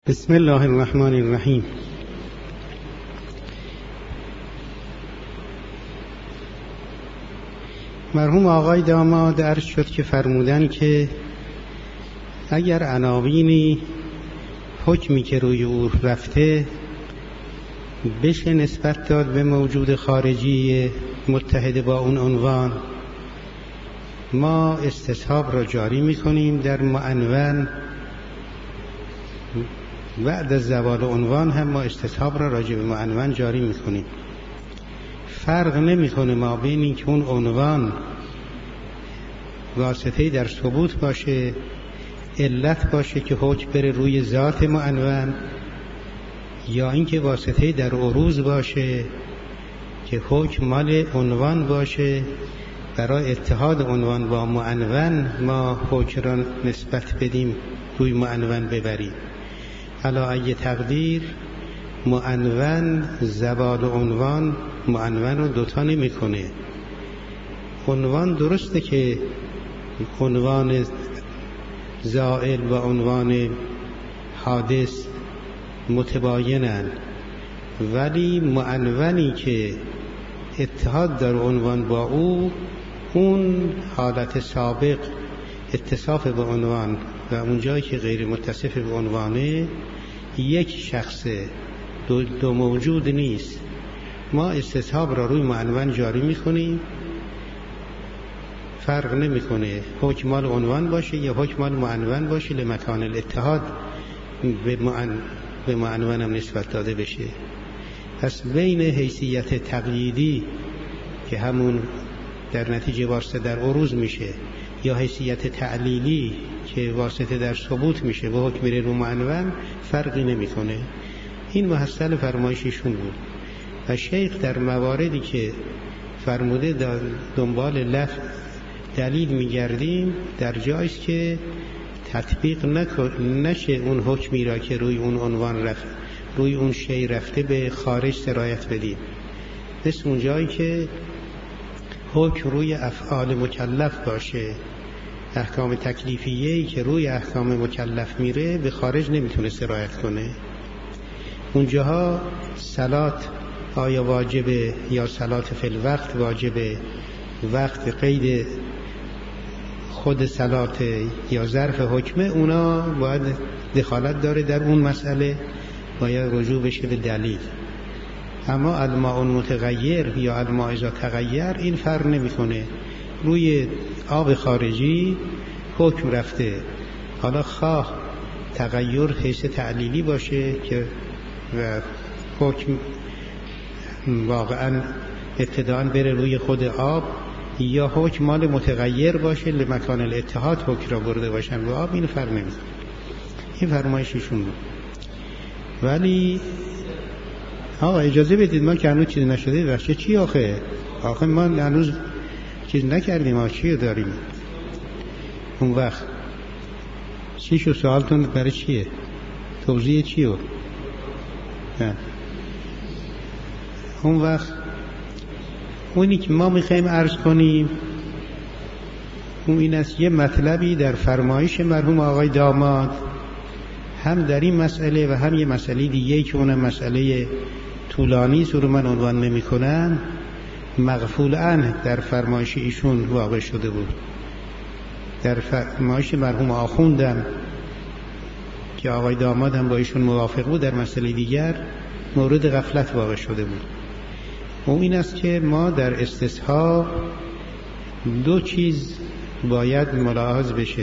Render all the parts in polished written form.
بسم الله الرحمن الرحیم. مرحوم آقای داماد عرض شد که فرمودن که اگر عناوینی حکمی که روی او رفته بشه نسبت داد به موجود خارجی متحد با اون عنوان، ما استصحاب را جاری میکنیم در معنون. بعد از زوال عنوان هم ما استصحاب را راجع به معنون جاری میکنیم. فرق نمیکنه ما بین این که اون عنوان واسطه در ثبوت باشه، علت باشه که حکم بره روی ذات معنون، یا اینکه واسطه در عروض باشه که حکم مال عنوان باشه. برای اتحاد عنوان با معنون ما حکم را نسبت بدیم روی معنون ببریم. علا ای تقدیر معنون زوال عنوان معنون رو دوتا نمی کنه. عنوان درسته که عنوان زائل و عنوان حادث متباینن، ولی معنونی که اتحاد در عنوان با اون حالت سابق اتصاف به عنوان و اون جایی که غیر متصف به عنوانه یک شخصه، دو موجود نیست. ما استصحاب را روی معنون جاری میکنیم، فرق نمیکنه حکم مال عنوان باشه یا حکم مال معنون باشه، لمکان الاتحاد به معنون هم نسبت داده بشه. پس بین حیثیت تقییدی که همون در نتیجه واسطه در عروض میشه یا حیثیت تعلیلی که واسطه در ثبوت میشه و حکم میره رو معنون فرقی نمیکنه. این محصل فرمایششون بود و شیخ در مواردی که فرموده دنبال لفظ دلیل میگردیم در جایست که تطبیق نشه اون حکمی را که روی اون عنوان رفت، روی اون شی رفته به خارج سرایت بدیم. مثل اون جایی که حکم روی افعال مکلف باشه، احکام تکلیفیه‌ای که روی احکام مکلف میره به خارج نمیتونه سرایت کنه. اونجاها صلات آیا واجبه یا صلات فی الوقت واجبه، وقت قید خود صلات یا ظرف حکمه، اونا باید دخالت داره در اون مسئله، باید رجوع بشه به دلیل. اما الماء متغیر یا الماء اذا تغیر این فرق نمیکنه. روی آب خارجی حکم رفته، حالا خواه تغییر حیث تعلیلی باشه که و حکم واقعا ابتداء بره روی خود آب، یا حکم مال متغیر باشه لمکان الاتحاد حکم را برده باشن و آب، این فرق نمیکنه. این فرمایششون بود. ولی آقا اجازه بدید، ما که هنوز چیز نشده بخشه چی آخه ما هنوز چیز نکردیم، ما چی داریم اون وقت؟ چی شو سوالتون برای چیه؟ توضیح چیه؟ اون وقت اونی که ما میخوایم عرض کنیم اون این است، یه مطلبی در فرمایش مرحوم آقای داماد هم در این مسئله و هم یه مسئله دیگه که اونم مسئله طولانی رو من عنوان نمی کنم، مغفولن در فرمایش ایشون واقع شده بود. در فرمایش مرحوم آخوندم که آقای داماد هم با ایشون موافق بود در مسئله دیگر مورد غفلت واقع شده بود. اون این است که ما در استصحاب دو چیز باید ملاحظ بشه: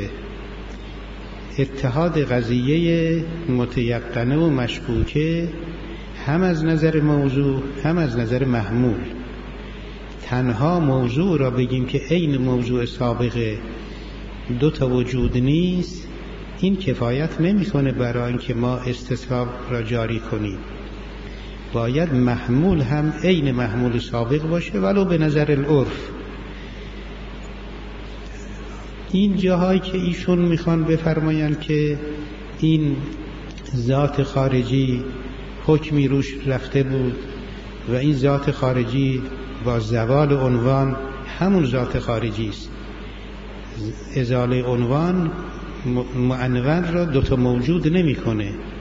اتحاد قضیه متیقنه و مشکوکه، هم از نظر موضوع هم از نظر محمول. تنها موضوع را بگیم که عین موضوع سابقه دو تا وجود نیست، این کفایت نمیکنه برای اینکه ما استصحاب را جاری کنیم. باید محمول هم عین محمول سابق باشه ولو به نظر العرف. این جاهایی که ایشون میخوان بفرماین که این ذات خارجی حکمی روش رفته بود و این ذات خارجی با زوال عنوان همون ذات خارجی است، ازاله عنوان معنون را دوتا موجود نمی کنه.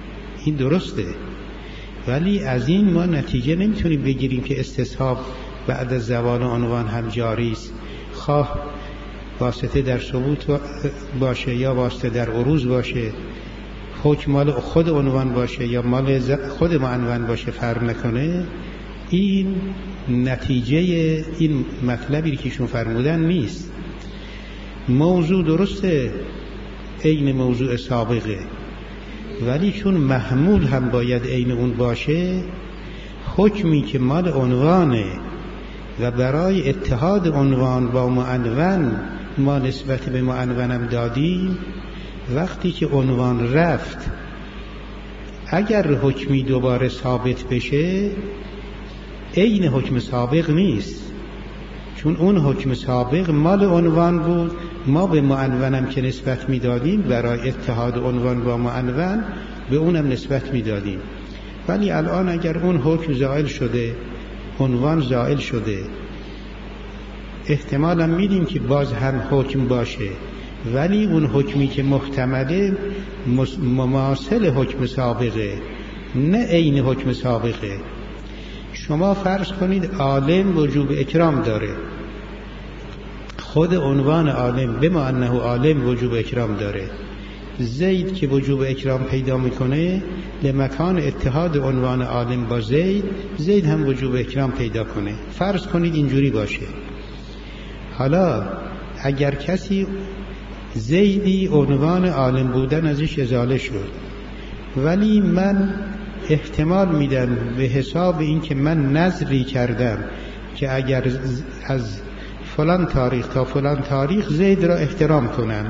این درسته، ولی از این ما نتیجه نمیتونیم بگیریم که استصحاب بعد از زوال عنوان هم جاری است، خواه واسطه در ثبوت باشه یا واسطه در عروض باشه، حکم مال خود عنوان باشه یا مال خود معنون باشه، فرق نکنه. این نتیجه این مطلبی که ایشون فرمودن نیست. موضوع درسته عین موضوع سابقه، ولی چون محمول هم باید عین اون باشه، حکمی که مال عنوانه و برای اتحاد عنوان با معنون ما نسبت به معنونم دادیم، وقتی که عنوان رفت اگر حکمی دوباره ثابت بشه عین حکم سابق نیست، چون اون حکم سابق مال عنوان بود، ما به معنونم که نسبت میدادیم برای اتحاد عنوان با معنون به اونم نسبت میدادیم. ولی الان اگر اون حکم زائل شده، عنوان زائل شده، احتمالا میدیم که باز هم حکم باشه، ولی اون حکمی که محتمله مماثل حکم سابقه، نه عین حکم سابقه. شما فرض کنید عالم وجوب اکرام داره، خود عنوان عالم بما انه عالم وجوب اکرام داره، زید که وجوب اکرام پیدا میکنه لمکان اتحاد عنوان عالم با زید هم وجوب اکرام پیدا کنه. فرض کنید اینجوری باشه. حالا اگر کسی زیدی عنوان عالم بودن ازش ازاله شد، ولی من احتمال میدم به حساب این که من نظری کردم که اگر از فلان تاریخ تا فلان تاریخ زید را احترام کنم،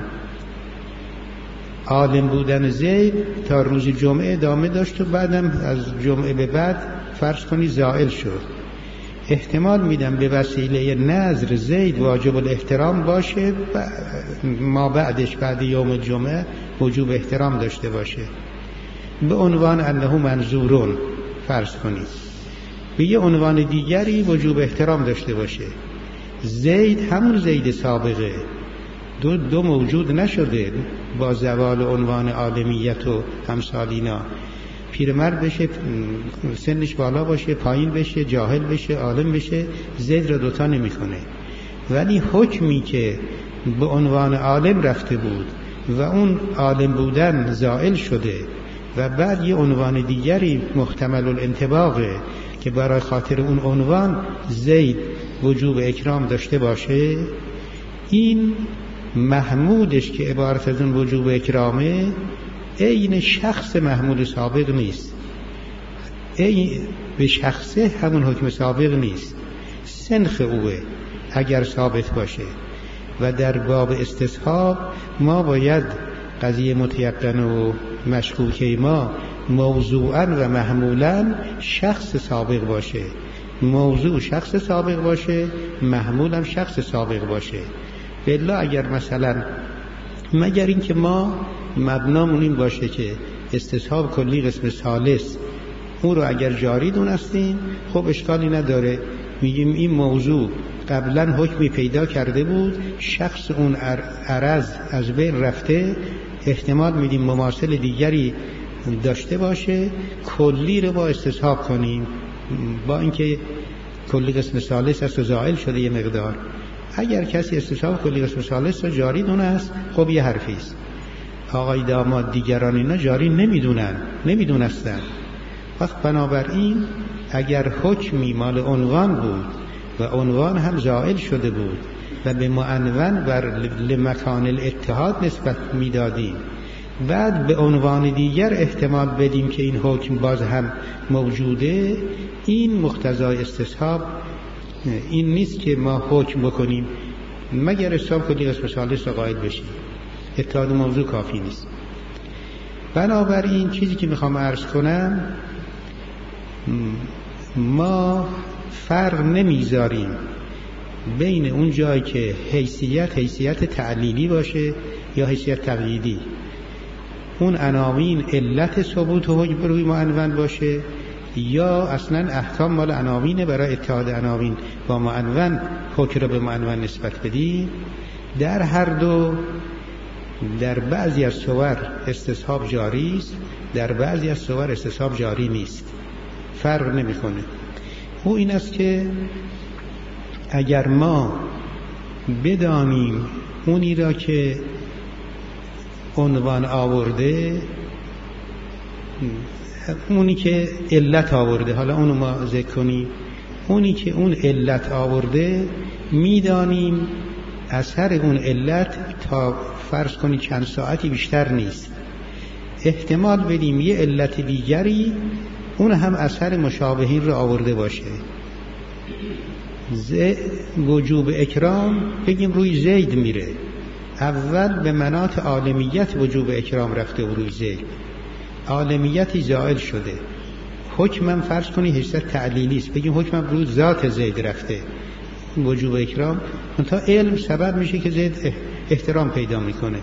عالم بودن زید تا روز جمعه ادامه داشت و بعدم از جمعه به بعد فرض کنی زائل شد، احتمال میدم به وسیله نظر زید واجب الاحترام باشه، ما بعدش بعد یوم جمعه وجوب احترام داشته باشه، به عنوان انه منظورون فرض کنید، به یه عنوان دیگری وجوب احترام داشته باشه. زید همون زید سابقه، دو موجود نشده با زوال عنوان عالمیت و همسالینا، پیرمرد بشه، سنش بالا باشه، پایین بشه، جاهل بشه، عالم بشه، زید را دوتا نمی کنه. ولی حکمی که به عنوان عالم رفته بود و اون عالم بودن زائل شده و بعد یه عنوان دیگری محتمل الانطباقه که برای خاطر اون عنوان زید وجوب اکرام داشته باشه، این محمودش که عبارت از اون وجوب اکرامه عین شخص محمود سابق نیست، به شخصه همون حکم سابق نیست، سنخ اوه اگر ثابت باشه. و در باب استصحاب ما باید قضیه متیقن و مشکوکه ما موضوعا و محمولا شخص سابق باشه، موضوع شخص سابق باشه، محمولم شخص سابق باشه. بلا اگر مثلا مگر این که ما مبنامون این باشه که استصحاب کلی قسم ثالث اون رو اگر جاری دونستیم خب اشکالی نداره، میگیم این موضوع قبلا حکمی پیدا کرده بود، شخص اون عرض از بین رفته، احتمال میدیم مماثل دیگری داشته باشه، کلی رو با استصحاب کنیم، با اینکه کلی قسم ثالث است و زائل شده یه مقدار. اگر کسی استصحاب کلی قسم ثالث رو جاری دونست خب یه حرفیست، آقای داماد دیگران اینا جاری نمیدونستن. وقت بنابراین اگر حکمی مال عنوان بود و عنوان هم زائل شده بود و به معنون بر لمکان الاتحاد نسبت میدادیم، بعد به عنوان دیگر احتمال بدیم که این حکم باز هم موجوده، این مقتضای استصحاب این نیست که ما حکم بکنیم مگر استصحاب کلی قسم ثالث را قائل بشیم، اتحاد موضوع کافی نیست. بنابراین چیزی که میخوام عرض کنم، ما فرق نمیذاریم بین اون جایی که حیثیت تعلیلی باشه یا حیثیت تقییدی، اون عناوین علت ثبوت و حکم روی معنون باشه یا اصلا احکام مال عناوینه، برای اتحاد عناوین با معنون حکم رو به معنون نسبت بدیم. در هر دو در بعضی از صور استصحاب جاری است در بعضی از صور استصحاب جاری نیست، فرق نمیکنه. او این است که اگر ما بدانیم اونی را که عنوان آورده، اونی که علت آورده، حالا اونو ما ذکر کنیم، اونی که اون علت آورده میدانیم اثر اون علت تا فرض کنی چند ساعتی بیشتر نیست. احتمال بدیم یه علت دیگری اون هم اثر مشابهین رو آورده باشه. وجوب اکرام بگیم روی زید میره، اول به مناط عالمیت وجوب اکرام رفته و روی زید عالمیتی زائل شده. حکمم فرض کنی حیثیت تعلیلی است، بگیم حکمم روی ذات زید رفته وجوب اکرام، تا علم سبب میشه که زید احترام پیدا میکنه.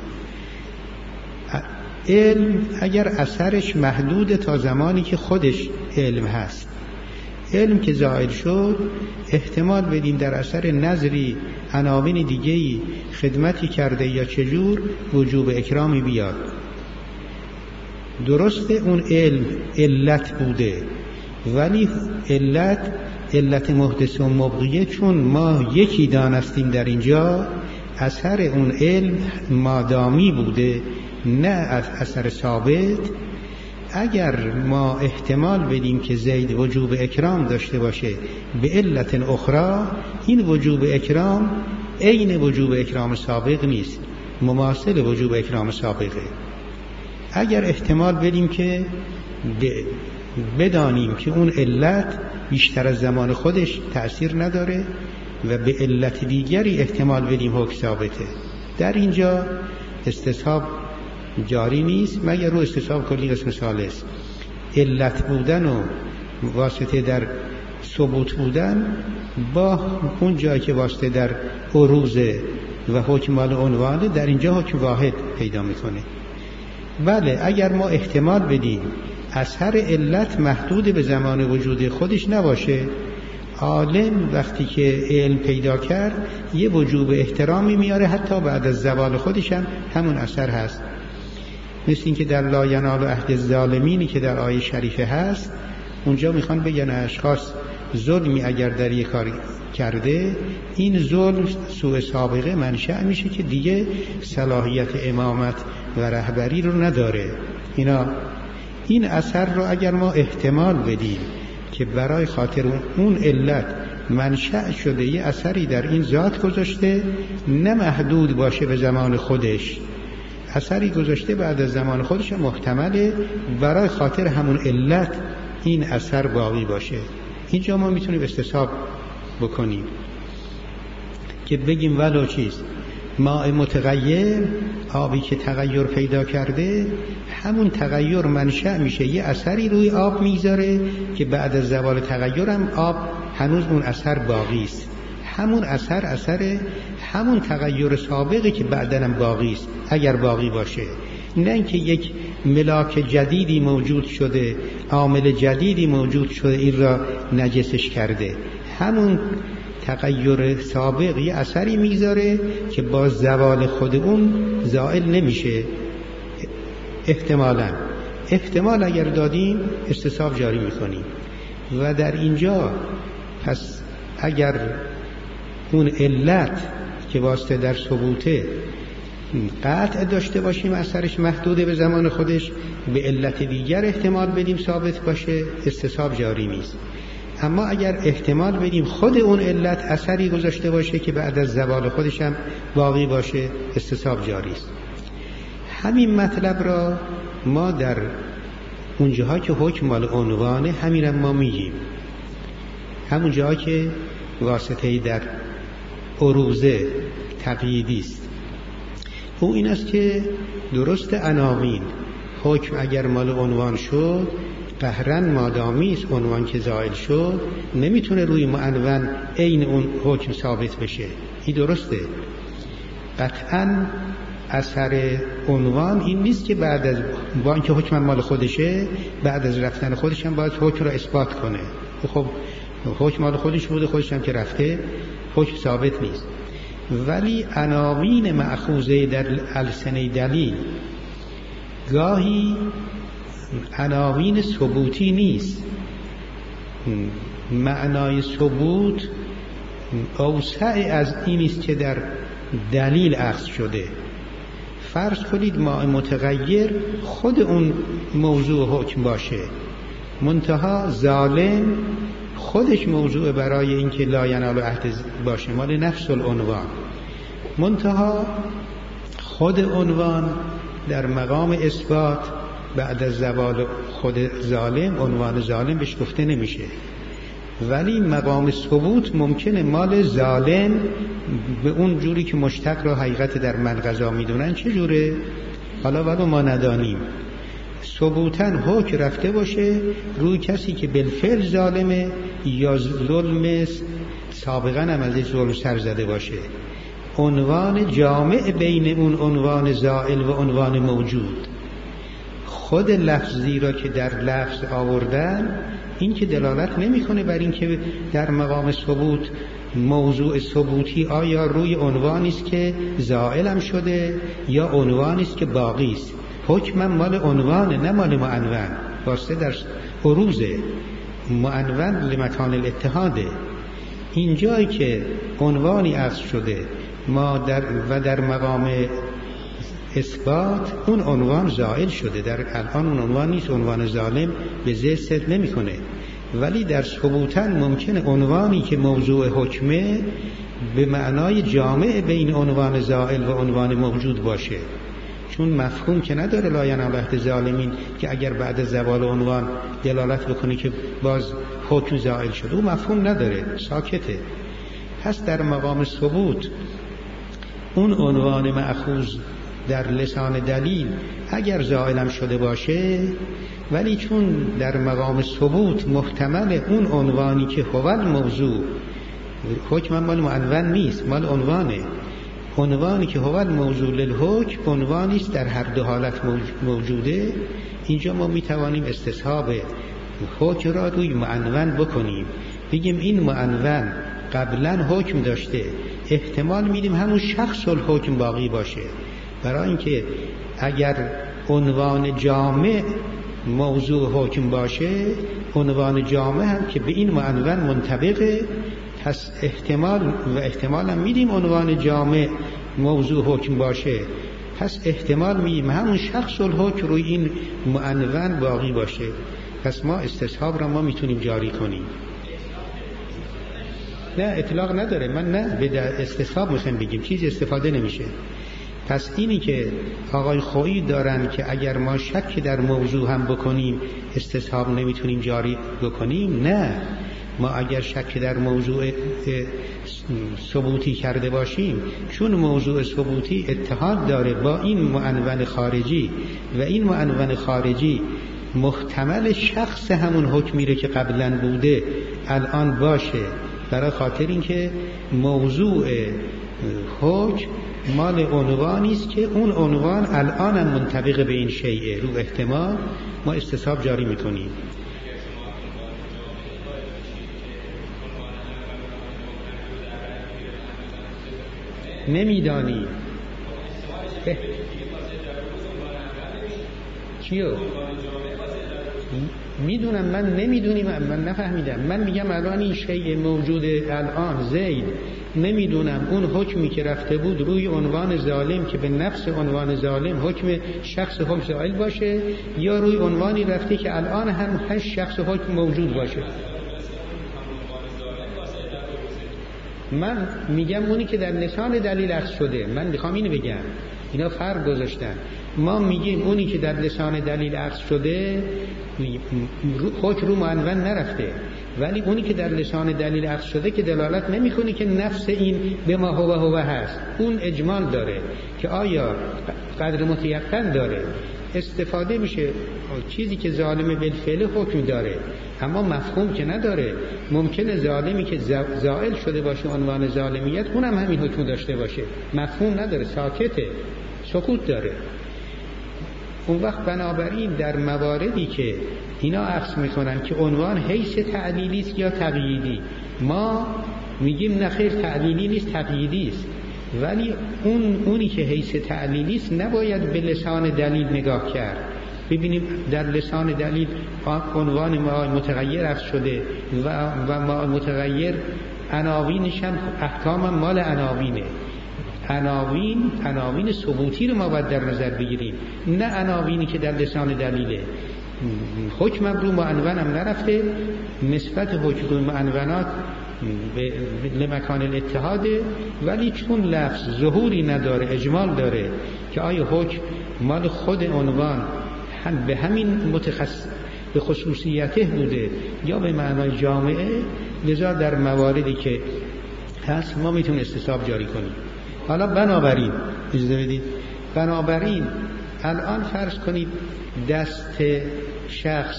علم اگر اثرش محدود تا زمانی که خودش علم هست، علم که زائل شد احتمال بدیم در اثر نظری عناوین دیگه‌ای خدمتی کرده یا چجور وجوب اکرامی بیاد. درسته اون علم علت بوده، ولی علت محدث و مبغیه، چون ما یکی دانستیم در اینجا، اثر اون علم مادامی بوده نه اثر ثابت. اگر ما احتمال بدیم که زید وجوب اکرام داشته باشه به علت اخرى، این وجوب اکرام عین وجوب اکرام سابق نیست، مماثل وجوب اکرام سابقه. اگر احتمال بدیم که بدانیم که اون علت بیشتر از زمان خودش تأثیر نداره و به علت دیگری احتمال بدیم حکم ثابته، در اینجا استصحاب جاری نیست مگر رو استصحاب کلی قسم ثالث. علت بودن و واسطه در ثبوت بودن با اون جایی که واسطه در عروض و حکم مال عنوانه، در اینجا حکم واحد پیدا میکنه. بله اگر ما احتمال بدیم اثر علت محدود به زمان وجود خودش نباشه، عالم وقتی که علم پیدا کرد یه وجوب احترامی میاره حتی بعد از زوال خودش هم همون اثر هست. مثل این که در لا ینال عهد الظالمینی که در آیه شریفه هست، اونجا میخوان بگن اشخاص ظلمی اگر در یک کار کرده، این ظلم سوء سابقه منشأ میشه که دیگه صلاحیت امامت و رهبری رو نداره. این اثر رو اگر ما احتمال بدیم که برای خاطر اون علت منشأ شده یه اثری در این ذات گذاشته، نه محدود باشه به زمان خودش، اثری گذاشته بعد از زمان خودش، محتمله برای خاطر همون علت این اثر باقی باشه. اینجا ما میتونیم استصحاب بکنیم که بگیم ولو چیست ماء متغیر، آبی که تغییر پیدا کرده، همون تغییر منشأ میشه یه اثری روی آب میذاره که بعد از زوال تغییرم آب هنوز اون اثر باقی است. همون اثر همون تغییر سابقی که بعدنم باقی است اگر باقی باشه، نه اینکه یک ملاک جدیدی موجود شده، عامل جدیدی موجود شده این را نجسش کرده. همون تغییر سابق یه اثری میذاره که با زوال خود اون زائل نمیشه. احتمال اگر دادیم استصحاب جاری میکنیم. و در اینجا پس اگر اون علت که واسطه در ثبوته قطع داشته باشیم اثرش محدوده به زمان خودش، به علت دیگر احتمال بدیم ثابت باشه، استصحاب جاری نیست. اما اگر احتمال بدیم خود اون علت اثری گذاشته باشه که بعد از زوال خودش هم باقی باشه، استصحاب جاری است. همین مطلب را ما در اون جاها که حکم مال عنوانه همین ما میگیم، همون جاها که واسطه‌ای در عروضه تقییدی است. او این است که درست عناوین حکم اگر مال عنوان شد قهرن مادامی است، عنوان که زائل شد نمیتونه روی معنون عین اون حکم ثابت بشه. این درسته. قطعا اثر عنوان این نیست که بعد از با اینکه حکم مال خودشه بعد از رفتن خودش هم باید حکم را اثبات کنه. خب حکم مال خودش بوده، خودش هم که رفته، حکم ثابت نیست. ولی عناوین مأخوذه در السنه دلیل گاهی عناوین ثبوتی نیست. معنای ثبوت اوسع از این است که در دلیل اخذ شده. فرض کنید ماء متغیر خود اون موضوع حکم باشه، منتها ظالم خودش موضوع برای اینکه لا ینال عهد باشه، مال نفس العنوان، منتها خود عنوان در مقام اثبات بعد از زوال خود ظالم عنوان ظالم بهش گفته نمیشه، ولی مقام ثبوت ممکنه مال ظالم به اون جوری که مشتق را حقیقت در منقضا میدونن چه جوره حالا ولو ما ندانیم ثبوتاً حکم رفته باشه روی کسی که بالفعل ظالمه یا ظلم سابقاً هم ازش ظلم سر زده باشه. عنوان جامع بین اون عنوان زائل و عنوان موجود، خود لفظی را که در لفظ آوردن این که دلالت نمیکنه بر این که در مقام ثبوت موضوع ثبوتی آیا روی عنوانی است که زائل هم شده یا عنوانی است که باقی است. حکم مال عنوانه نه مال معنون، واسه در عروض معنون لمکان الاتحاده. این جایی که عنوانی اخذ شده ما در مقام اثبات اون عنوان زائل شده، در الان اون عنوان نیست، عنوان ظالم به ذهن صدق نمیکنه، ولی در ثبوتاً ممکنه عنوانی که موضوع حکمه به معنای جامع بین عنوان زائل و عنوان موجود باشه، چون مفهوم که نداره لا ینال عهد ظالمین که اگر بعد از زوال عنوان دلالت بکنه که باز حکم زائل شده، اون مفهوم نداره، ساکته. پس در مقام ثبوت اون عنوان مأخوذ در لسان دلیل اگر زائلم شده باشه، ولی چون در مقام ثبوت محتمل اون عنوانی که هو الموضوع، حکم مال معنون نیست، مال عنوانه، عنوانی که هو الموضوع للحکم عنوانی است در هر دو حالت موجوده، اینجا ما میتوانیم استصحاب حکم را روی معنون بکنیم، بگیم این معنون قبلا حکم داشته، احتمال میدیم همون شخص الحکم باقی باشه، برای اینکه اگر عنوان جامع موضوع حکم باشه، عنوان جامع هم که به این معنون منطبقه، پس احتمال هم میدیم عنوان جامع موضوع حکم باشه، پس احتمال میدیم همون شخص الحکم روی این معنون باقی باشه. پس ما استصحاب را ما میتونیم جاری کنیم. نه اطلاق نداره، من نه به استصحاب میخوایم بگیم، چیز استفاده نمیشه. پس اینی که آقای خویی دارن که اگر ما شک در موضوع هم بکنیم استصحاب نمیتونیم جاری بکنیم، نه، ما اگر شک در موضوع ثبوتی کرده باشیم، چون موضوع ثبوتی اتحاد داره با این معنون خارجی و این معنون خارجی محتمل شخص همون حکمی رو که قبلا بوده الان باشه، برای خاطر اینکه موضوع حکم مال عنوانی است که اون عنوان الان هم منطبق به این شیء، رو احتمال ما استصحاب جاری میکنیم. نمیدانی چیو؟ میدونم، من نمیدونیم، من نفهمیدم. من میگم الان این شیء موجود الان زید، نمیدونم اون حکمی که رفته بود روی عنوان ظالم که به نفس عنوان ظالم حکم شخص حکم زائل باشه، یا روی عنوانی رفته که الان هم هشت شخص حکم موجود باشه. من میگم اونی که در لسان دلیل اخذ شده، من میخوام اینو بگم، اینا فرق گذاشتن. ما میگیم اونی که در لسان دلیل اخذ شده حکم رو معنون نرفته، ولی اونی که در لسان دلیل اخذ شده که دلالت نمیکنه که نفس این به ما هو هست، اون اجمال داره که آیا قدر متیقن داره، استفاده میشه چیزی که ظالم بالفعل حکم داره اما مفهوم که نداره. ممکنه ظالمی که زائل شده باشه عنوان ظالمیت اونم همین حکم داشته باشه، مفهوم نداره، ساکته، سکوت داره. اون وقت بنابراین در مواردی که اینا اخذ میکنن که عنوان حیث تعلیلی است یا تقییدی، ما میگیم نخیر تعلیلی نیست، تقییدی است، ولی اونی که حیث تعلیلی است نباید به لسان دلیل نگاه کرد، ببینیم در لسان دلیل عنوان ما متغیر عرض شده و ما متغیر عناوینش هم احکام مال عناوینه. عناوین ثبوتی رو ما باید در نظر بگیریم، نه عناوینی که در لسان دلیله. حکم رو معنون هم نرفته، نسبت حکم معنونات به مکان الاتحاده، ولی چون لفظ ظهوری نداره، اجمال داره که آیا حکم مال خود عنوان هم به همین به خصوصیته بوده یا به معنای جامعه، لذا در مواردی که هست ما میتونیم استصحاب جاری کنیم. حالا بنابراین اجازه بدید، بنابراین الان فرض کنید دست شخص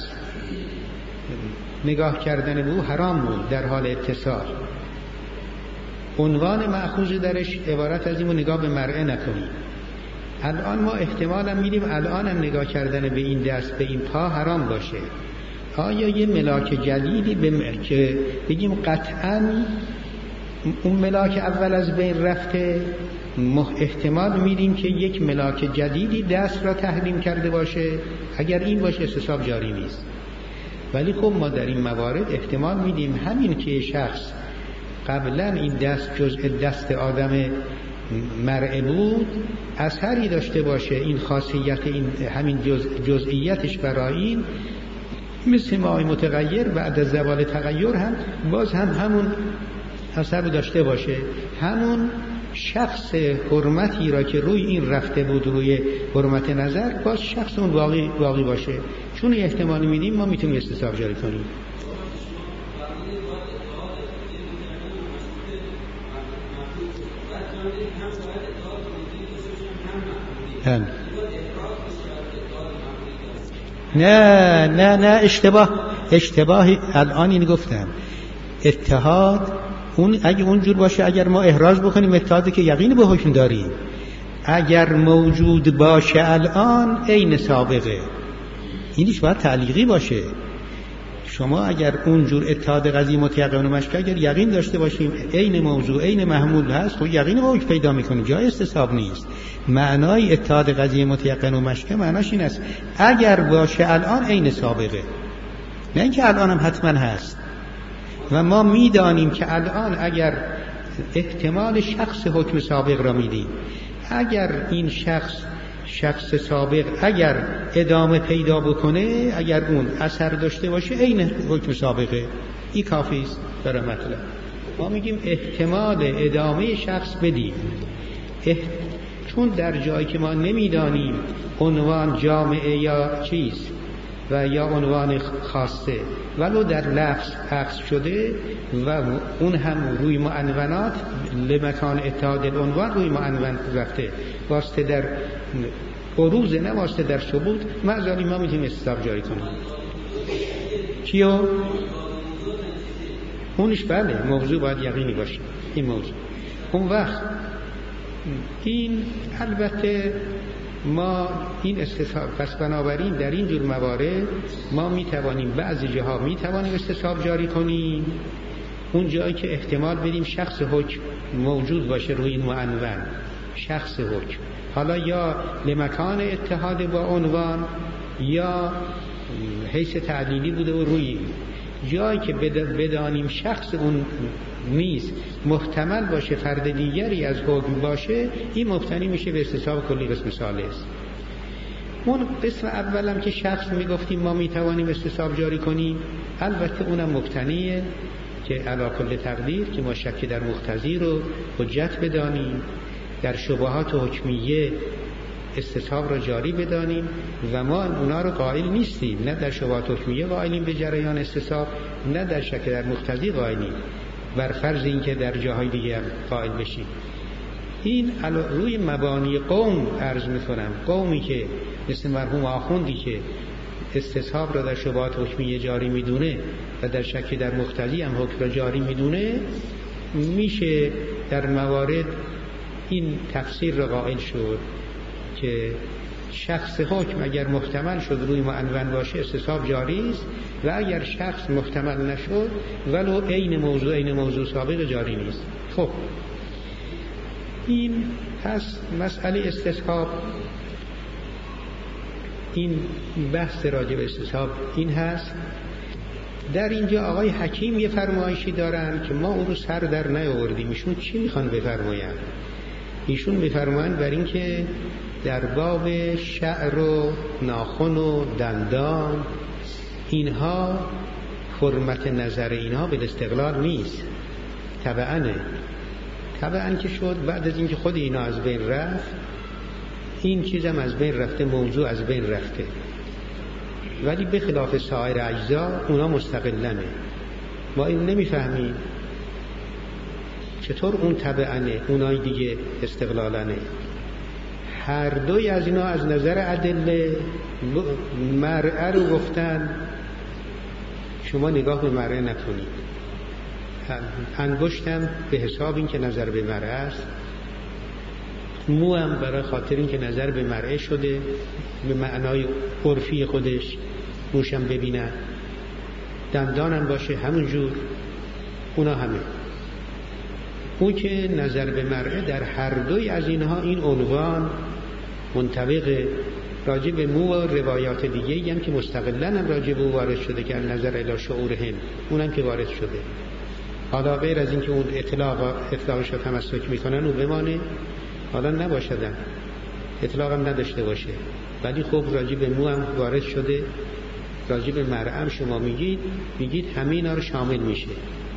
نگاه کردن به او حرام بود در حال اتصال، عنوان مأخوذ درش عبارت از این نگاه به مرئه نکنید. الان ما احتمالا میدیم الان هم نگاه کردن به این دست به این پا حرام باشه. آیا یه ملاک جدیدی که بگیم قطعاً اون ملاک اول از بین رفته، احتمال میدیم که یک ملاک جدیدی دست را تحریم کرده باشه؟ اگر این باشه استصحاب جاری نیست. ولی خب ما در این موارد احتمال میدیم همین که شخص قبلا این دست جزء دست آدم مرئه بود، اثری داشته باشه این خاصیت، این همین جزئیتش برای این مثل ماء متغیر بعد از زوال تغییر هم باز هم همون اثر داشته باشه. همون شخص حرمتی را که روی این رفته بود، روی حرمت نظر، باز شخص اون باقی باشه. چون احتمال میدیم ما میتونیم استصحاب جاری کنیم. نه اشتباهی الان این گفتم. اتحاد اون اگه اونجور باشه، اگر ما احراز بکنیم اتحادی که یقین به حکم داریم، اگر موجود باشه الان عین سابقه، اینیش باید تعلیقی باشه. شما اگر اونجور اتحاد قضیه متیقن و مشکل اگر یقین داشته باشیم عین موضوع عین محمول هست، خب یقین به حکم پیدا میکنیم، جای استصحاب نیست. معنای اتحاد قضیه متیقن و مشکل معناش این است اگر باشه الان عین سابقه، نه اینکه الان هم حتما هست. و ما میدانیم که الان اگر احتمال شخص حکم سابق را میدیم، اگر این شخص سابق اگر ادامه پیدا بکنه، اگر اون اثر داشته باشه عین حکم سابقه، این کافی است برای مطلب. ما میگیم احتمال ادامه شخص بدیم، چون در جایی که ما نمیدانیم عنوان جامعه یا چیز و یا عنوان خاصه، ولو در لفظ عکس شده و اون هم روی معنونات لمکان اتحاد العنوان روی معنون رفته، واسطه در بروز نه واسطه در ثبوت، معذالی ما میتونیم استصحاب جاری کنیم. کیو؟ اونش بله، موضوع باید یقینی باشه. این موضوع اون وقت این البته ما این استصحاب، پس بنابراین در این جور موارد ما میتوانیم بعضی جاها میتوانیم استصحاب جاری کنیم، اون جایی که احتمال بدیم شخص حکم موجود باشه روی این معنون، شخص حکم، حالا یا لمکان اتحاد با عنوان یا حیث تعلیلی بوده و روی جایی که بدانیم شخص اون نیست، محتمل باشه فرد دیگری از حکم باشه، این مبتنی میشه به استصحاب کلی قسم ثالث. اون قسم اولم که شخص میگفتیم ما میتوانیم استصحاب جاری کنیم، البته اونم مبتنیه که علی کل تقدیر که ما شک در مقتضی رو حجت بدانیم، در شبهات حکمیه استصحاب را جاری بدانیم و ما اونا رو قائل نیستیم، نه در شبهات حکمیه قائلیم به جریان استصحاب، نه در شک در مقتضی قائلیم، بر فرض این که در جاهای دیگه قائل بشیم. این روی مبانی قوم عرض میکنم، قومی که مثل مرحوم آخوندی که استصحاب را در شبهات حکمیه جاری میدونه و در شک در مقتضی هم حکم را جاری میدونه، میشه در موارد این تفسیر را قائل شد که شخص حکم اگر محتمل شد روی معنون باشه استصحاب جاری است، و اگر شخص محتمل نشد ولو عین موضوع سابق جاری نیست. خب این پس مسئله استصحاب این بحث راجع به استصحاب این هست. در اینجا آقای حکیم یه فرمایشی دارن که ما اون رو سر در نیاوردیم. ایشون چی میخوان بفرمایند؟ ایشون میفرمایند بر این که در باب شعر و ناخن و دندان اینها حرمت نظر اینها به استقلال نیست، طبعاً که شد بعد از اینکه خود اینا از بین رفت، این چیزم از بین رفته، موضوع از بین رفته، ولی به خلاف سایر اجزا اونا مستقلنه. ما این نمیفهمیم چطور اون طبعاًه اونای دیگه استقلالنه. هر دوی از اینا از نظر ادله مرعه رو گفتن شما نگاه به مرعه نکنید. انگشتم به حساب این که نظر به مرعه است، موام برای خاطر این که نظر به مرعه شده به معنای عرفی خودش موشم ببینن، دندانم باشه همونجور، اونا همه. اون که نظر به مرعه در هر دوی از اینها این عنوان منطبق. راجع به مو و روایات دیگه هم که مستقلاً هم راجع به او وارد شده که نظر الی شعورهم، اونم که وارد شده. حالا غیر از این که اون اطلاقش رو تمسک میکنن و بمانه، حالا نباشدن اطلاق هم نداشته باشه، ولی خب راجع به مو هم وارد شده، راجع به مرعه شما میگید همه اینا رو شامل میشه.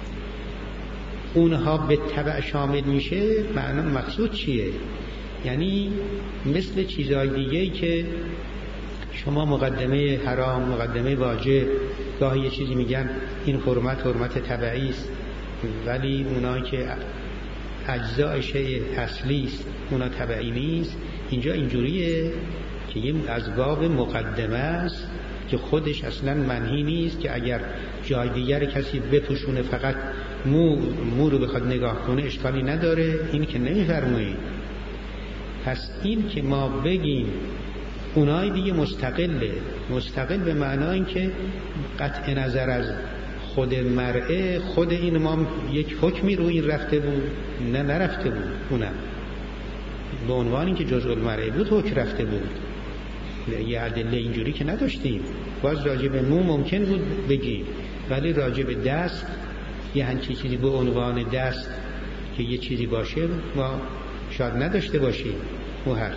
اونها به تبع شامل میشه، معنا مقصود چیه؟ یعنی مثل چیزهای دیگه‌ای که شما مقدمه حرام، مقدمه واجب، گاهی یه چیزی میگن این حرمت طبعی است، ولی اونایی که اجزای شیء اصلی است اونا طبعی نیست. اینجا اینجوریه که این از باب مقدمه است که خودش اصلا منهی نیست که اگر جای دیگر کسی بپوشونه فقط مو رو بخواد نگاه کنه اشکالی نداره. این که نمیفرمایید. پس این که ما بگیم اونای دیگه مستقل به معنای این که قطع نظر از خود مرعه، خود این ما یک حکمی رو این رفته بود نه نرفته بود، اونم به عنوان این که جزء المرعه بود حکم رفته بود، یه ادله اینجوری که نداشتیم. باز راجع به مو ممکن بود بگیم، ولی راجع به دست یه همچین چیزی به عنوان دست که یه چیزی باشه ما شاید نداشته باشیم. هر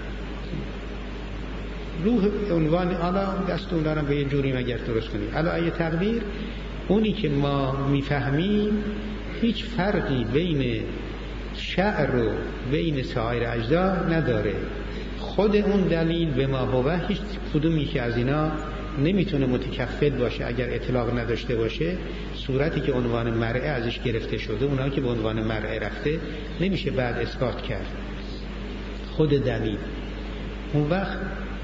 روح عنوان حالا دست اونا رو به یه جوری مگر درست کنیم. حالا ای تقدیر اونی که ما میفهمیم هیچ فرقی بین شعر و بین سایر اجزا نداره. خود اون دلیل به ما هو هیچ کدومی که از اینا نمیتونه متکفل باشه اگر اطلاق نداشته باشه. صورتی که عنوان مرعه ازش گرفته شده، اونایی که به عنوان مرعه رفته نمیشه بعد اثبات کرد خود دلیل. اون وقت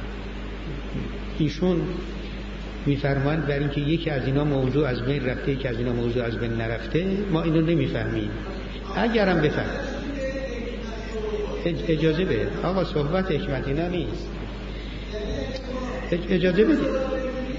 ایشون میفرمایند بر اینکه یکی از اینا موضوع از بین رفته، یکی از اینا موضوع از بین نرفته، ما اینو نمیفهمیم. اگرم بفهم اجازه بده آقا، صحبت حکمت اینا نیست، اجازه بدید.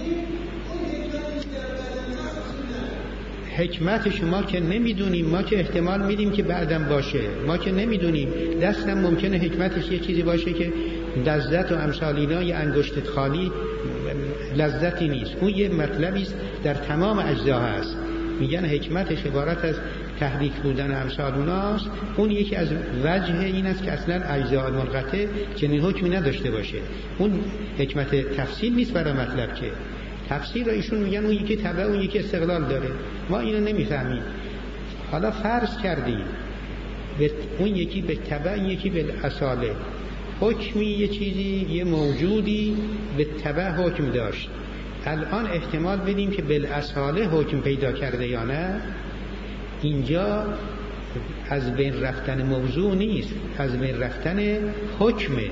حکمت شما که نمیدونیم، ما که احتمال میدیم که بعدم باشه، ما که نمیدونیم. دستم ممکنه حکمتش یه چیزی باشه که لذت و امثال اینا، یه انگشتت خالی لذتی نیست. اون یه مطلبی است در تمام اجزا هست. میگن حکمتش عبارت از تحریک بودن امثال اوناست. اون یکی از وجه این است که اصلا اجزا منقطع چنین حکمی نداشته باشه. اون حکمت تفصیل نیست برای مطلب، که تفسیر را ایشون میگن اون یکی تبع اون یکی استقلال داره. ما اینو نمیفهمیم. حالا فرض کردیم اون یکی به تبع این یکی به اصاله، حکمی یه چیزی یه موجودی به تبع حکم داشت. الان احتمال بدیم که بالاصاله حکم پیدا کرده یا نه. اینجا از بین رفتن موضوع نیست، از بین رفتن حکمه.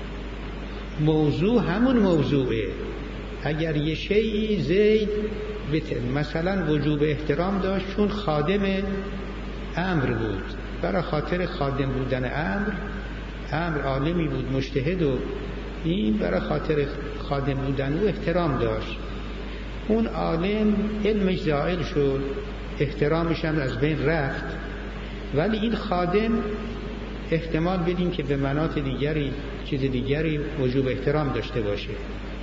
موضوع همون موضوعه. اگر یه شیئی زید مثلا وجوب احترام داشت چون خادم امر بود، برای خاطر خادم بودن امر عالمی بود، مجتهد، و این برای خاطر خادم بودن او احترام داشت. اون عالم علمش زائل شد، احترامش هم از بین رفت، ولی این خادم احتمال بدیم که به مناط دیگری چیز دیگری وجوب احترام داشته باشه.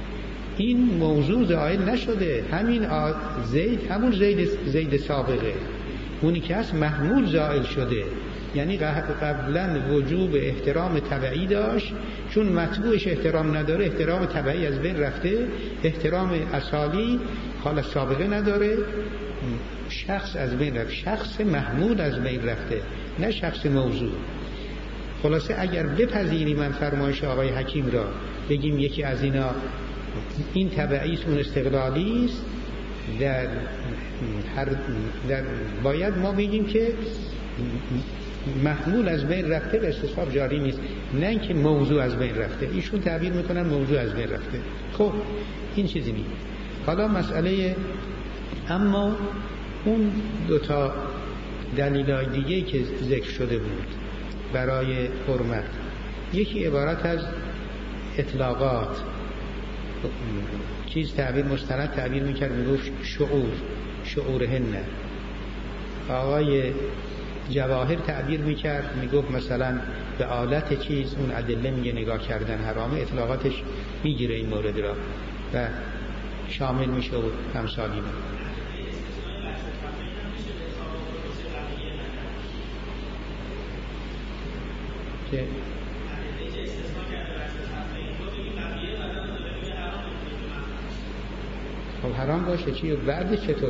این موضوع زائل نشده، همین زید همون زید سابقه، اونی که هست محمول زائل شده. یعنی قبلا وجوب احترام تبعی داشت، چون متبوعش احترام نداره احترام تبعی از بین رفته، احترام اصالی حالا سابقه نداره، شخص از بین رفته، شخص محمول از بین رفته، نه شخص موضوع. خلاصه اگر بپذیریم من فرمایش آقای حکیم را، بگیم یکی از اینا این تبعیست اون استقلالی است، در باید ما بگیم که محمول از بین رفته و استصحاب جاری نیست، نه اینکه موضوع از بین رفته. ایشون تعبیر میکنن موضوع از بین رفته. خب این چیزی نیست. حالا مسئله، اما اون دوتا دلیلای دیگه که ذکر شده بود برای حرمت، یکی عبارت از اطلاقات، چیز تعبیر مستند تعبیر میکرد، میگفت شعورهن. آقای جواهر تعبیر میکرد، میگفت مثلا به آلت چیز، اون ادله میگه نگاه کردن حرامه، اطلاقاتش میگیره این مورد را و شامل میشه و همسالی نه. خب حرام باشه چی؟ بعد چطور؟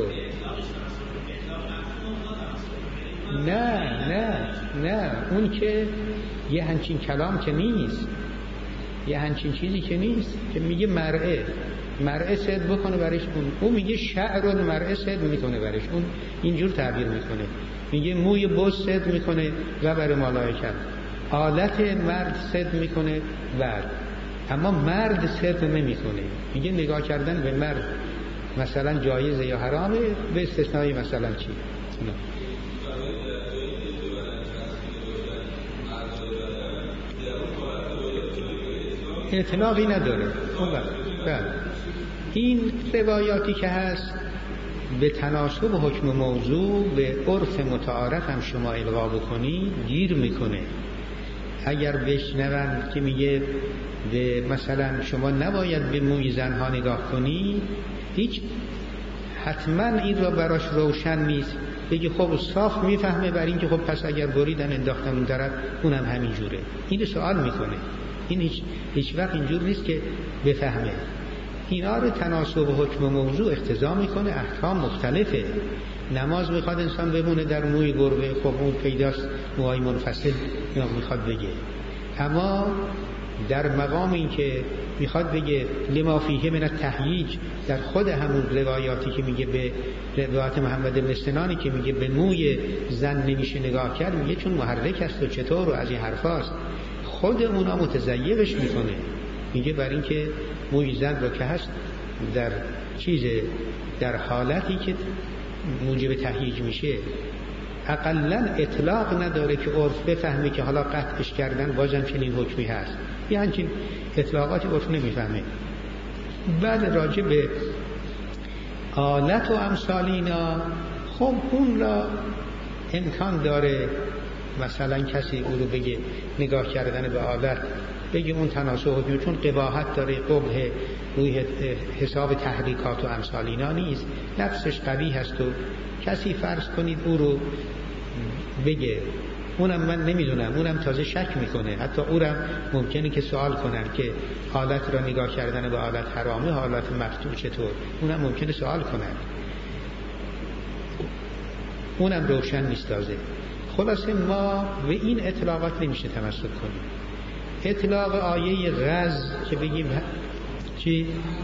نه اون که یه همچین کلام که نیست، یه همچین چیزی که نیست که میگه مرعه صد بکنه برش، اون میگه شعر مرعه صد میکنه برش، اون اینجور تعبیر میکنه، میگه موی بز صد میکنه و بر ملائکت، آلت مرد صد میکنه اما مرد صد نمیکنه. میگه نگاه کردن به مرد مثلا جایزه یا حرامه، به استثنایی مثلا چی؟ اطلاقی نداره. این روایاتی که هست به تناسب حکم موضوع به عرف متعارف هم شما الغا بکنی گیر میکنه. اگر بشنون که میگه به مثلا شما نباید به موی زنها نگاه کنی، هیچ حتما این را براش روشن نیست، بگی خب صاف میفهمه، بر این که خب پس اگر بریدن انداختن اون طرف اونم همین جوره، این سوال میکنه. این هیچ وقت اینجور نیست که بفهمه. اینا رو تناسب حکم موضوع اقتضا میکنه. احکام مختلفه. نماز میخواد انسان بمونه در موی گربه، خب اون پیداست موهای منفصل میخواد بگه، اما در مقام این که میخواد بگه لما فیه من التهییج، در خود همون روایاتی که میگه، به روایت محمد بن سنانی که میگه به موی زن نمیشه نگاه کرد، میگه چون محرک است و چطور و از این حرفاست، خود اونا متضیقش میکنه، میگه بر این که موی زن رو که هست در حالتی که موجب تهییج میشه، اقلا اطلاق نداره که عرف بفهمه که حالا قطعش کردن بازم چنین حکمی هست، یه همچین اطلاقاتی عرف نمیفهمه. بعد راجع به آلت و امثال اینا، خب اون را امکان داره مثلا کسی او رو بگه نگاه کردن به آلت، بگه اون تناسب حکمی، چون قباحت داره، قبح روی حساب تحریکات و امثال اینا نیست، نفسش قوی هست و کسی فرض کنید او رو بگه، اونم من نمیدونم، اونم تازه شک میکنه، حتی اونم ممکنه که سوال کنن که حالت را نگاه کردن به حالت حرامه، حالت مقطوع چطور، اونم ممکنه سوال کنن، اونم روشن نیست تازه. خلاصه ما به این اطلاقات نمیشه تمسک کنیم. اطلاق آیه غز که بگیم چی؟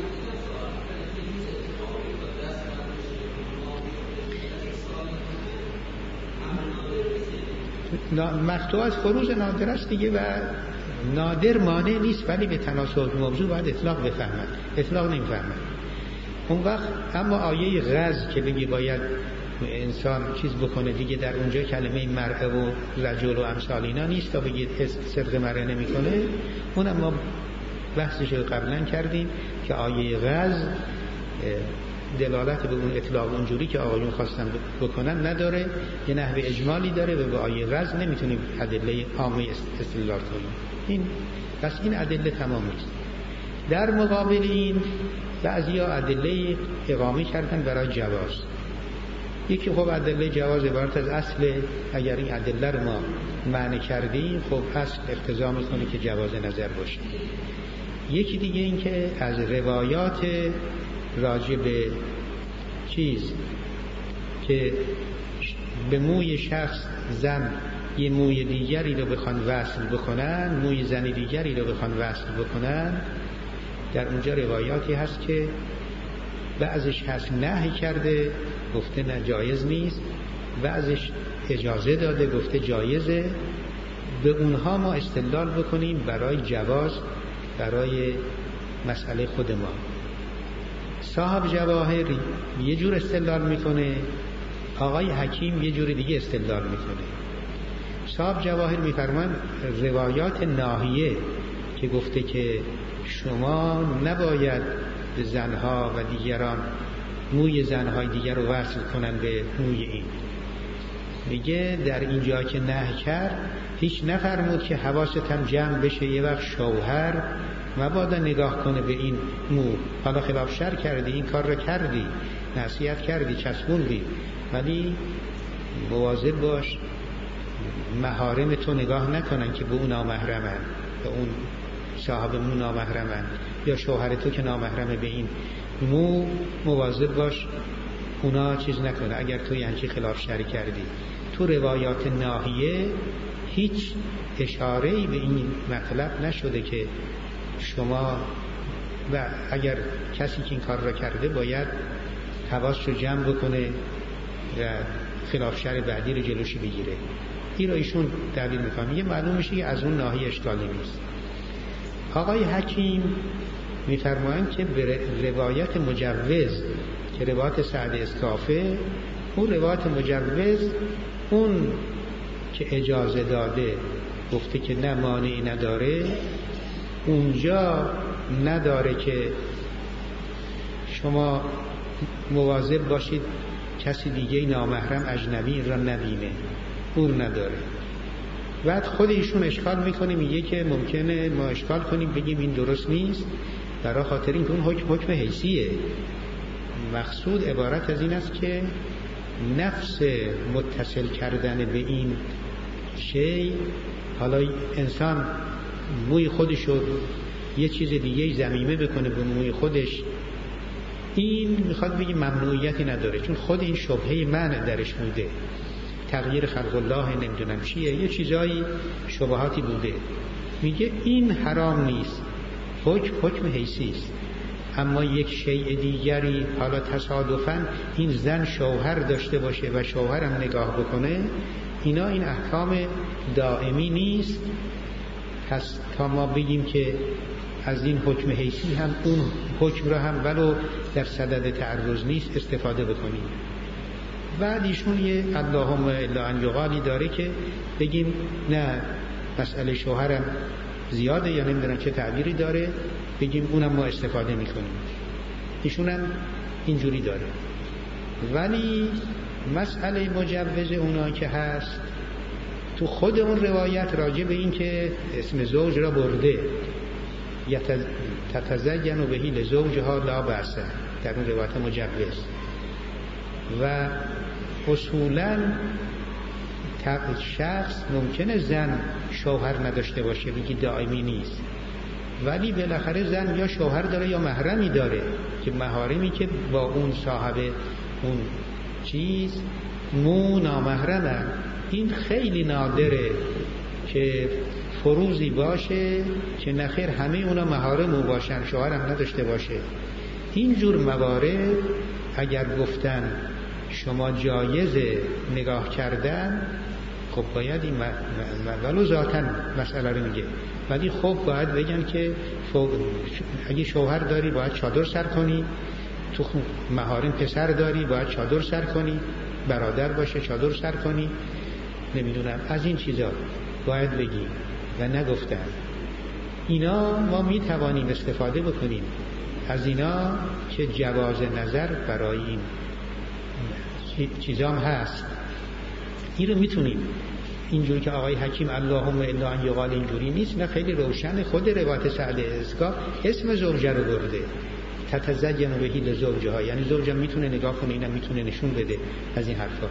مقطوع از فروز نادر است دیگه و نادر مانع نیست، ولی به تناسب موضوع باید اطلاق بفهمد، اطلاق نمیفهمد اون وقت. اما آیه غز که بگی باید انسان چیز بکنه دیگه، در اونجا کلمه مرء و رجل و امثال اینا نیست تا بگید صدق مرء نمی کنه، اونم ما بحثش رو قبلا کردیم که آیه غز دلالت به اون اطلاق اونجوری که آقایون خواستن بکنن نداره، یه نحوه اجمالی داره و به آیه غز نمیتونیم ادله عامه استدلال کنیم. این ادله تمام نیست. در مقابل این بعضیا ادله اقامه کردن برای جواز. یکی خب ادله جواز عبارت از اصل، اگر این ادله رو ما معنی کردیم خب اصل اقتضا میکنه که جواز نظر باشه. یکی دیگه این که از روایات راجع به چیز که به موی شخص زن یه موی دیگری رو بخوان وصل بکنن، موی زن دیگری رو بخوان وصل بکنن، در اونجا روایاتی هست که بعضش هست نهی کرده گفته نه جایز نیست، بعضش اجازه داده گفته جایزه. به اونها ما استدلال بکنیم برای جواز، برای مسئله خود ما. صاحب جواهر یه جور استدلال میکنه، آقای حکیم یه جور دیگه استدلال میکنه. صاحب جواهر میفرمان روایات ناهیه که گفته که شما نباید به زنها و دیگران موی زنهای دیگر رو وصل کنن به موی این، میگه در اینجا که نهی کرد هیچ نفرمود که حواست هم جمع بشه یه وقت شوهر مبادا نگاه کنه به این مو، حالا خلاف شر کردی، این کار رو کردی، نصیحت کردی، چسبوندی، ولی مواظب باش محارم تو نگاه نکنن که به اون نامحرمن، به اون صاحب مو نامحرمن، یا شوهر تو که نامحرمه به این مو، مواظب باش اونا چیز نکنه اگر تو یعنی خلاف شری کردی. تو روایات ناهیه هیچ اشاره‌ای به این مطلب نشده که شما و اگر کسی که این کار را کرده باید حواسش رو جمع بکنه و خلاف شر بعدی رو جلوشی بگیره. این رو ایشون دلیل میکنه. یه معلوم میشه که از اون ناحیه اشکالی نیست. آقای حکیم میفرمایند که به روایت مجوز که روایت سعد اسکافه، اون روایت مجوز اون که اجازه داده گفته که نه مانعی نداره، اونجا نداره که شما مواظب باشید کسی دیگه نامحرم اجنبی را نبینه، اون نداره. بعد خود ایشون اشکال میکنه، میگه که ممکنه ما اشکال کنیم بگیم این درست نیست برای خاطر اینکه اون حکم حیثیه. مقصود عبارت از این است که نفس متصل کردن به این شی، حالا انسان موی خودشو یه چیز دیگه ضمیمه بکنه به موی خودش، این میخواد بگه ممنوعیتی نداره، چون خود این شبهه منع درش بوده، تغییر خلق الله نمیدونم چیه، یه چیزایی شبهاتی بوده. میگه این حرام نیست، حکم حیثی است. اما یک شیء دیگری حالا تصادفاً این زن شوهر داشته باشه و شوهرم نگاه بکنه، اینا این احکام دائمی نیست. پس تا ما بگیم که از این حکم حیثی هم اون حکم را هم ولو در صدد تعرض نیست استفاده بکنیم. بعد ایشون یه اللهم الا ان یقالی داره که بگیم نه مسئله شوهرم زیاده یا نمیدونم چه تعبیری داره، بگیم اونم ما استفاده میکنیم. ایشون هم اینجوری داره. ولی مسئله مجوز اونا که هست تو خود اون روایت راجع به این که اسم زوج را برده، تتزین و بهی لزوجها لا بأس، در اون روایت مجوز. و اصولاً شخص ممکنه زن شوهر نداشته باشه، بگی دائمی نیست، ولی بالاخره زن یا شوهر داره یا محرمی داره که محارمی که با اون صاحب اون چیز مو نامحرمن. این خیلی نادره که فروزی باشه که نخیر همه اونا محارم او باشن، شوهرم نداشته باشه. این جور موارد اگر گفتن شما جایزه نگاه کردن، خب باید این ولو ذاتاً مسئله رو میگه، ولی خب باید بگن که اگه شوهر داری باید چادر سر کنی، تو محارم پسر داری باید چادر سر کنی، برادر باشه چادر سر کنی، نمیدونم از این چیزا باید بگیم و نگفتن. اینا ما میتوانیم استفاده بکنیم از اینا که جواز نظر برای این چیزام هست. این رو میتونیم اینجوری که آقای حکیم اللهم الا ان یقال اینجوری نیست، نه خیلی روشن. خود روایت سعد اسکا اسم زوجه رو برده، تتزین بهی لزوجها، یعنی زوجم میتونه نگاه کنه، اینم میتونه نشون بده، از این حرفا.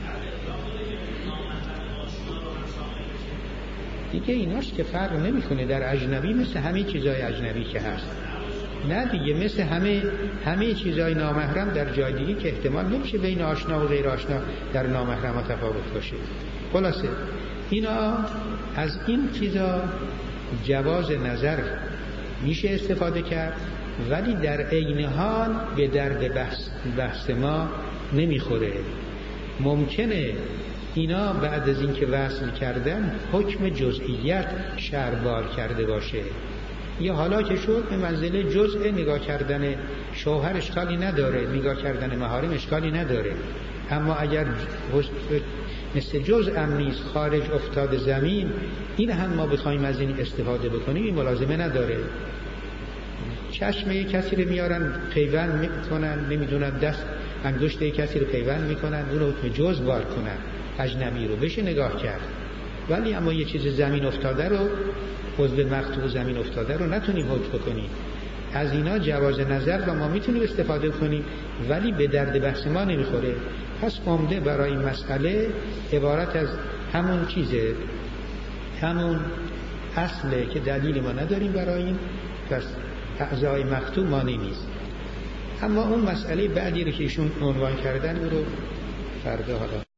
دیگه ایناست که فرق نمیکنه در اجنبی مثل همه چیزای اجنبی که هست. نه دیگه مثل همه چیزای نامحرم در جای دیگه که احتمال نمیشه بین آشنا و غیر آشنا در نامحرم تفاوت باشه. خلاصه اینا از این چیزا جواز نظر میشه استفاده کرد، ولی در عین حال به درد بحث ما نمیخوره. ممکنه اینا بعد از اینکه وصل کردن حکم جزئیت شربار کرده باشه، یا حالا که شد به منزله جزء نگاه کردن شوهر اشکالی نداره، نگاه کردن محارم اشکالی نداره، اما اگر مثل جزء هم نیست، خارج افتاد زمین، این هم ما بخوایم از این استفاده بکنیم این ملازمه نداره. چشم یک کسی رو میارن پیوند میکنن، نمیدونن دست انگشت یک کسی رو پیوند میکنن، اون رو حکم جزء بار کنن، اجنبی رو بشه نگاه کرد، ولی اما یه چیز زمین افتاده رو، عضو مقطوع زمین افتاده رو نتونیم حکم بکنیم. از اینا جواز نظر و ما میتونیم استفاده کنیم، ولی به درد بحث ما نمیخوره. پس عمده برای این مسئله عبارت از همون چیزه، همون اصله که دلیل ما نداریم برای این، پس اعضای مقطوع مانع نیست. اما اون مسئله بعدی رو که ایشون عنوان کردن او رو فردا حالا